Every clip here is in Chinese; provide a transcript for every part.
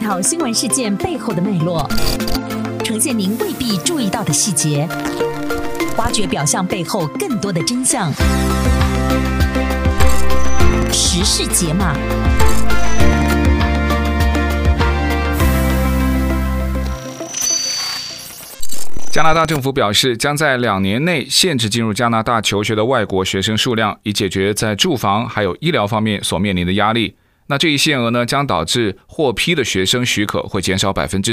条新闻事件背后的脉络，呈现您未必注意到的细节，挖掘表象背后更多的真相。时事解码。 加拿大政府表示，将在2年内限制进入加拿大求学的外国学生数量，以解决在住房还有医疗方面所面临的压力。那这一限额呢，将导致获批的学生许可会减少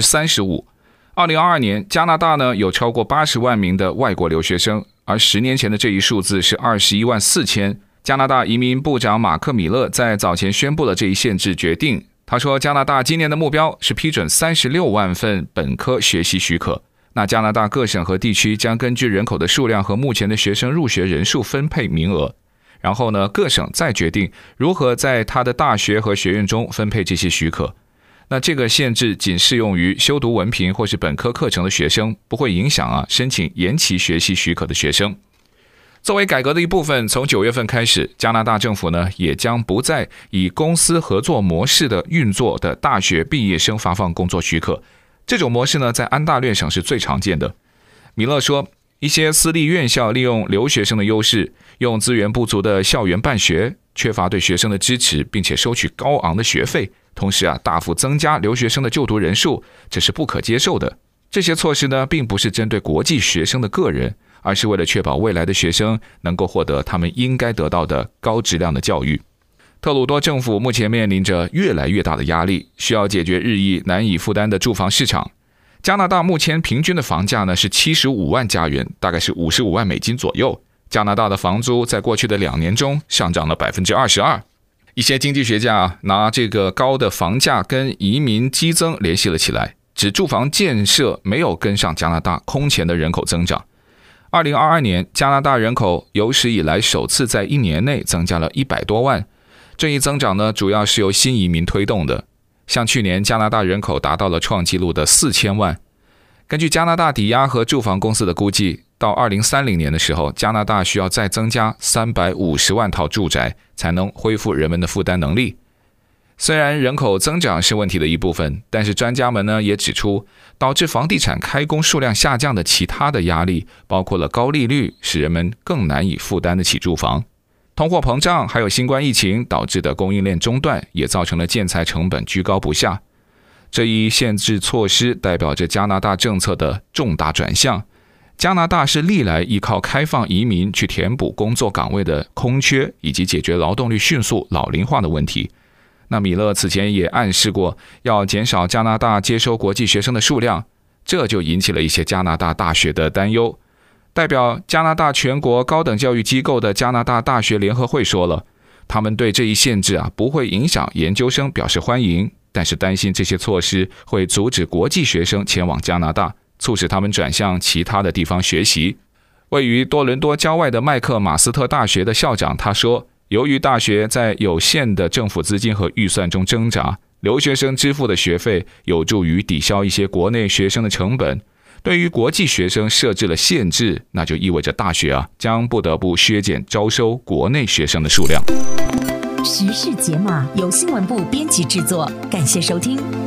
35%。2022年，加拿大呢有超过80万名的外国留学生，而10年前的这一数字是21万4千。加拿大移民部长马克·米勒在早前宣布了这一限制决定。他说，加拿大今年的目标是批准36万份本科学习许可。那加拿大各省和地区将根据人口的数量和目前的学生入学人数分配名额，然后呢，各省再决定如何在他的大学和学院中分配这些许可。那这个限制仅适用于修读文凭或是本科课程的学生，不会影响申请延期学习许可的学生。作为改革的一部分，从9月份开始，加拿大政府呢也将不再以公司合作模式的运作的大学毕业生发放工作许可。这种模式呢，在安大略省是最常见的。米勒说，一些私立院校利用留学生的优势，用资源不足的校园办学，缺乏对学生的支持，并且收取高昂的学费，同时大幅增加留学生的就读人数，这是不可接受的。这些措施呢，并不是针对国际学生的个人，而是为了确保未来的学生能够获得他们应该得到的高质量的教育。特鲁多政府目前面临着越来越大的压力，需要解决日益难以负担的住房市场。加拿大目前平均的房价呢是75万加元，大概是55万美金左右。加拿大的房租在过去的2年中上涨了 22%。一些经济学家拿这个高的房价跟移民激增联系了起来，指住房建设没有跟上加拿大空前的人口增长。2022年，加拿大人口有史以来首次在1年内增加了100多万。这一增长呢，主要是由新移民推动的。像去年，加拿大人口达到了创纪录的4000万。根据加拿大抵押和住房公司的估计，到2030年的时候，加拿大需要再增加350万套住宅，才能恢复人们的负担能力。虽然人口增长是问题的一部分，但是专家们呢也指出，导致房地产开工数量下降的其他的压力，包括了高利率，使人们更难以负担得起住房。通货膨胀还有新冠疫情导致的供应链中断，也造成了建材成本居高不下。这一限制措施代表着加拿大政策的重大转向。加拿大是历来依靠开放移民去填补工作岗位的空缺，以及解决劳动力迅速老龄化的问题。那米勒此前也暗示过要减少加拿大接收国际学生的数量，这就引起了一些加拿大大学的担忧。代表加拿大全国高等教育机构的加拿大大学联合会说了，他们对这一限制不会影响研究生表示欢迎，但是担心这些措施会阻止国际学生前往加拿大，促使他们转向其他的地方学习。位于多伦多郊外的麦克马斯特大学的校长他说，由于大学在有限的政府资金和预算中挣扎，留学生支付的学费有助于抵消一些国内学生的成本。对于国际学生设置了限制，那就意味着大学将不得不削减招收国内学生的数量。 时事解码由新闻部编辑制作，感谢收听。